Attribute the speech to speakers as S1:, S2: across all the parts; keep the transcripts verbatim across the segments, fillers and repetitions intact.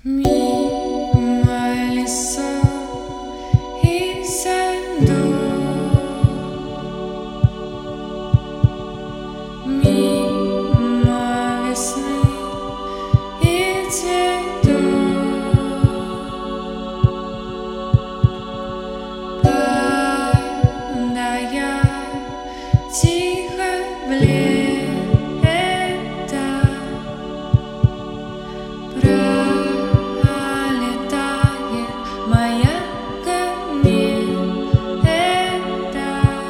S1: Мимо лесов и садов, мимо весны и цветов, падая тихо в лето, пролетает моя комета.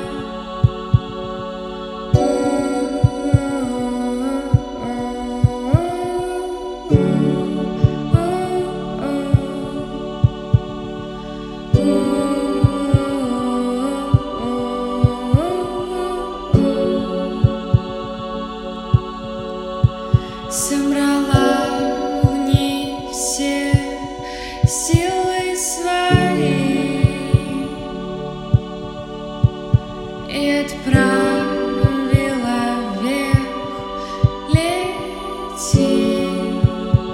S1: Собрала в них все силы свои и отправила вверх лететь.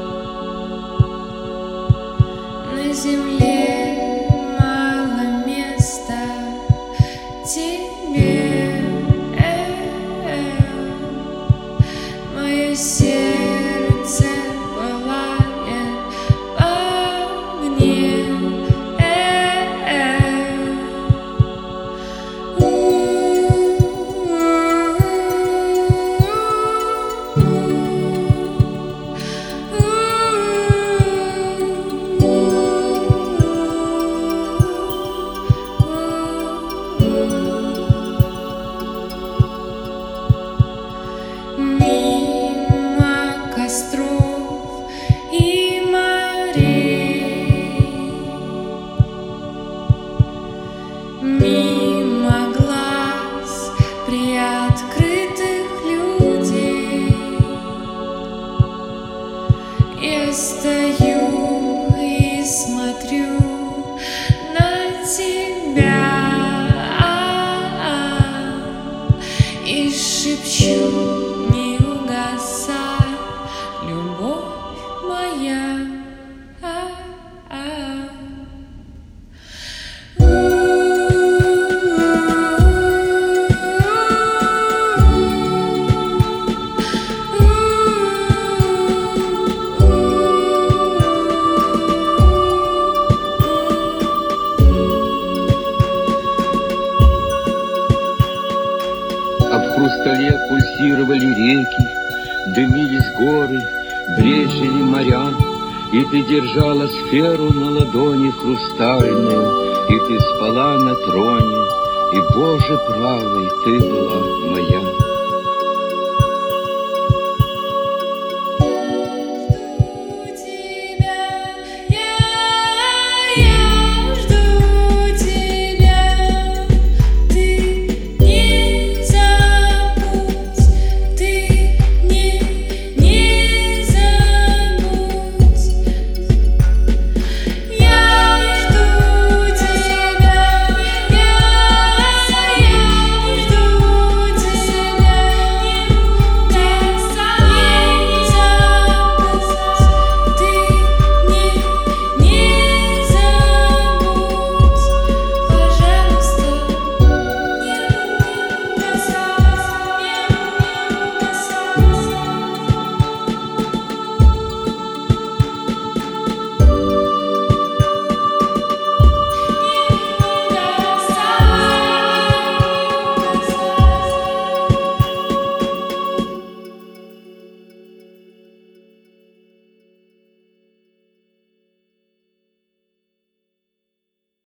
S1: На земле мало места тебе, мое сердце пылает в огне. Мимо костров и морей, мимо глаз приоткрытых людей, я стою и смотрю на тебя и шепчу: не угасай, любовь моя.
S2: А в хрустале пульсировали реки, дымились горы, брезжили моря, и ты держала сферу на ладони хрустальную, и ты спала на троне, и, Боже правый, ты была моя.